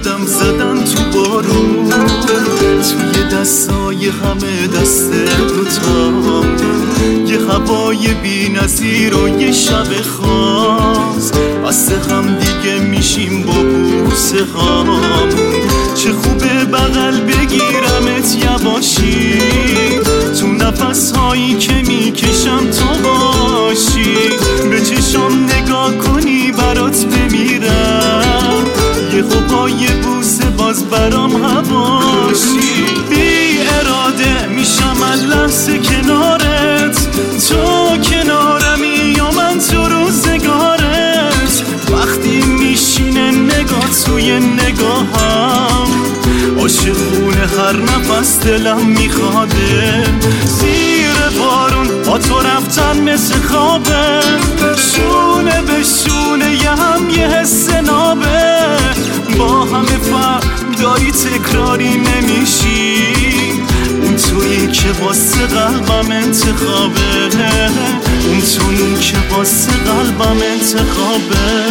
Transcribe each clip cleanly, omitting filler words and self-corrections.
قدم زدن تو بارون، توی دستای همه دست دوتا، یه هوای بی نظیر و یه شب خاص، بسته هم دیگه میشیم با بوسه هامون. چه خوبه بغل بگیرمت یواشی، تو نفس هایی که میکشم تو باشی، به چشام نگاه کنی برات بمیرم، یه خوبای بوسه باز برام هواشی. بی اراده میشم لحظه کنارت، تو کنارمی یا من تو روزگارت، وقتی میشینه نگاه توی نگاهم، عاشقونه هر نفس دلم میخواده، زیر بارون با تو رفتن مثل خوابه، شونه به شونه یه هم یه حس نابه، با همه فرق داری تکراری نمیشی، اون تویی که واسه قلبم انتخابه، اون تویی که واسه قلبم انتخابه.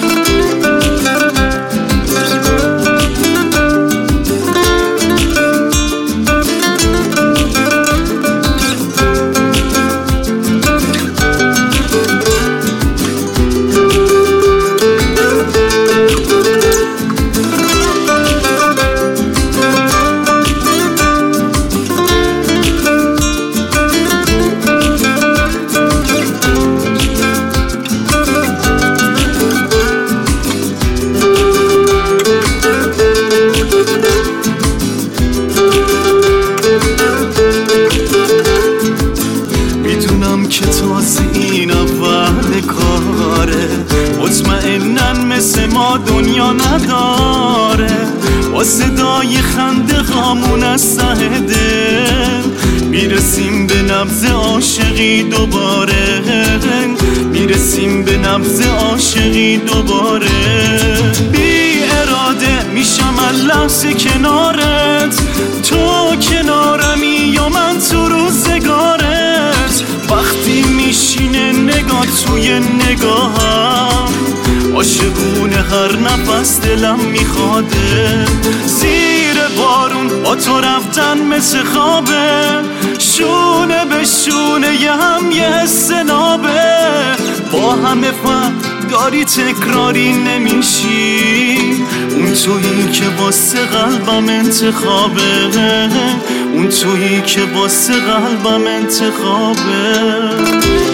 که تازه این اول کاره، مطمئنن مثل ما دنیا نداره، با صدای خنده هامون از ته دل میرسیم به نبض عاشقی دوباره، میرسیم به نبض عاشقی دوباره. بی اراده میشم لحظه کنارت، تو کنارمی یا من تو روزگارت، وقتی میشینه نگاه توی نگاهم، عاشقونه هر نفس دلم میخواده، زیر بارون با تو رفتن مثل خوابه، شونه به شونه یه هم یه حس نابه، با همه فرق داری تکراری نمیشی، اون تویی که واسه قلبم انتخابه، اون تویی که واسه قلبم انتخابه.